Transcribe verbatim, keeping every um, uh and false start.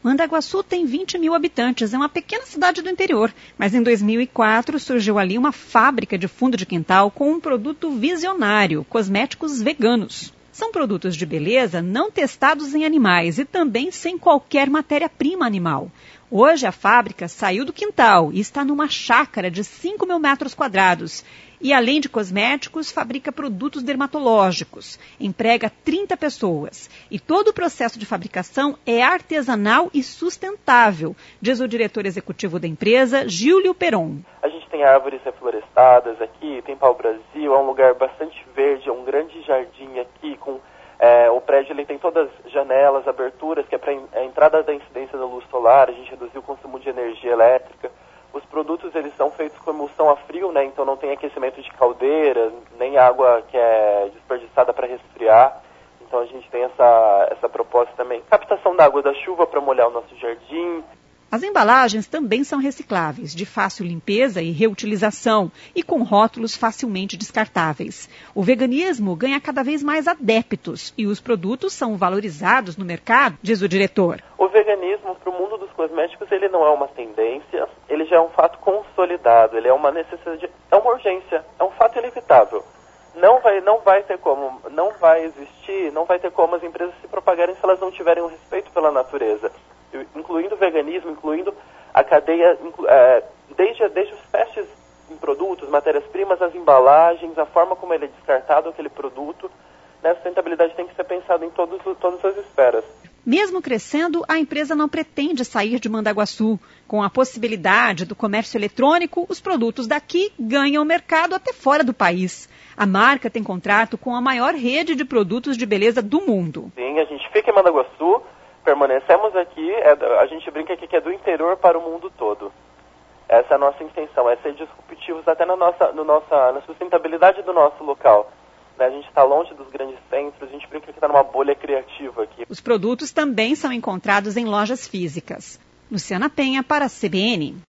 Mandaguaçu tem vinte mil habitantes, é uma pequena cidade do interior, mas em dois mil e quatro surgiu ali uma fábrica de fundo de quintal com um produto visionário, cosméticos veganos. São produtos de beleza não testados em animais e também sem qualquer matéria-prima animal. Hoje a fábrica saiu do quintal e está numa chácara de cinco mil metros quadrados. E além de cosméticos, fabrica produtos dermatológicos. Emprega trinta pessoas. E todo o processo de fabricação é artesanal e sustentável, diz o diretor executivo da empresa, Gílio Peron. A gente tem árvores reflorestadas aqui, tem pau-brasil, é um lugar bastante verde, é um grande jardim aqui com... É, o prédio ele tem todas as janelas, aberturas, que é para a entrada da incidência da luz solar, a gente reduziu o consumo de energia elétrica. Os produtos eles são feitos com emulsão a frio, né? Então não tem aquecimento de caldeira, nem água que é desperdiçada para resfriar. Então a gente tem essa, essa proposta também. Captação da água da chuva para molhar o nosso jardim. As embalagens também são recicláveis, de fácil limpeza e reutilização e com rótulos facilmente descartáveis. O veganismo ganha cada vez mais adeptos e os produtos são valorizados no mercado, diz o diretor. O veganismo para o mundo dos cosméticos ele não é uma tendência, ele já é um fato consolidado, ele é uma necessidade, é uma urgência, é um fato inevitável. Não vai, não vai ter como, não vai existir, não vai ter como as empresas se propagarem se elas não tiverem um respeito pela natureza. Incluindo o veganismo, incluindo a cadeia, inclu, é, desde, desde os testes em produtos, matérias-primas, as embalagens, a forma como ele é descartado, aquele produto. Né, a sustentabilidade tem que ser pensada em todos, todas as esferas. Mesmo crescendo, a empresa não pretende sair de Mandaguaçu. Com a possibilidade do comércio eletrônico, os produtos daqui ganham mercado até fora do país. A marca tem contrato com a maior rede de produtos de beleza do mundo. Sim, a gente fica em Mandaguaçu, permanecemos aqui, é, a gente brinca aqui que é do interior para o mundo todo. Essa é a nossa intenção, é ser disruptivos até na, nossa, no nossa, na sustentabilidade do nosso local. Né? A gente está longe dos grandes centros, a gente brinca que está numa bolha criativa aqui. Os produtos também são encontrados em lojas físicas. Luciana Penha para a C B N.